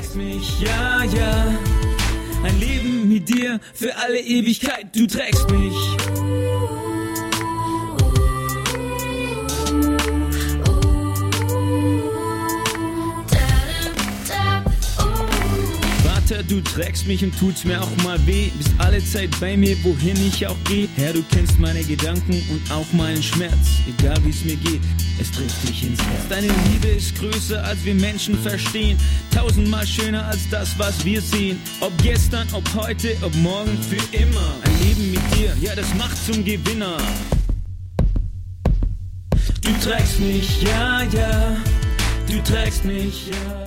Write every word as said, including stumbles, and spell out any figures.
trägst mich, ja, ja. Ein Leben mit dir für alle Ewigkeit, du trägst mich. Vater, du trägst mich und tut's mir auch mal weh. Bist alle Zeit bei mir, wohin ich auch geh. Herr, du kennst meine Gedanken und auch meinen Schmerz. Egal wie's mir geht, es trägt dich ins Herz. Deine Liebe ist größer, als wir Menschen verstehen. Tausendmal schöner als das, was wir sehen. Ob gestern, ob heute, ob morgen, für immer. Ein Leben mit dir, ja, das macht zum Gewinner. Du trägst mich, ja, ja. Du trägst mich, ja.